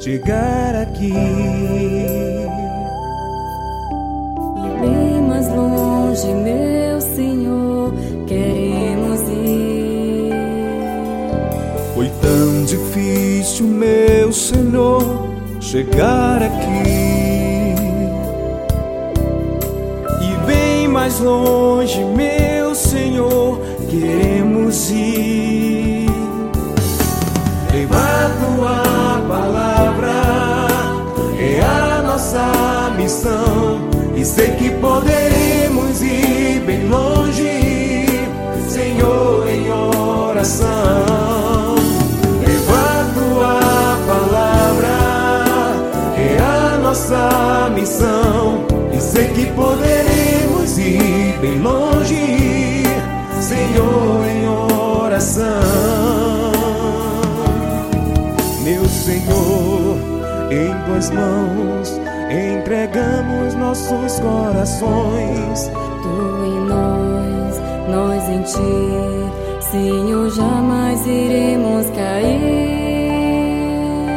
chegar aqui. Bem mais longe, meu Senhor, queremos ir. Foi tão difícil, meu Senhor, chegar aqui. E bem mais longe, meu Senhor, queremos ir. Levar tua palavra é a nossa missão, e sei que poderemos ir bem longe, Senhor, em oração. Levar tua palavra é a nossa missão, e sei que poderemos ir bem longe, Senhor, em oração. Meu Senhor, em tuas mãos entregamos nossos corações. Tu em nós, nós em ti, Senhor, jamais iremos cair.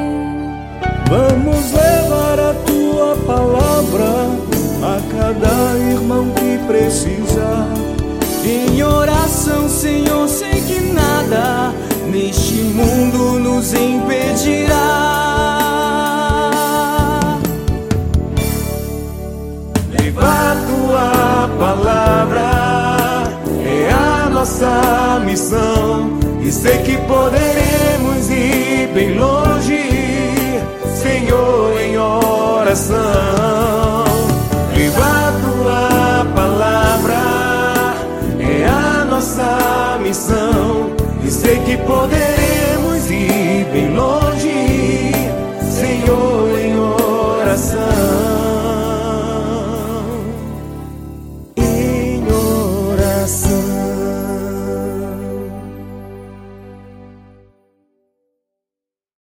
Vamos levar a tua palavra a cada irmão que precisa. Em oração, Senhor, sei que nada neste mundo nos impedirá. Levar tua palavra é a nossa missão, e sei que poderemos ir bem longe, Senhor, em oração. Levar tua palavra é a nossa missão, e sei que poderemos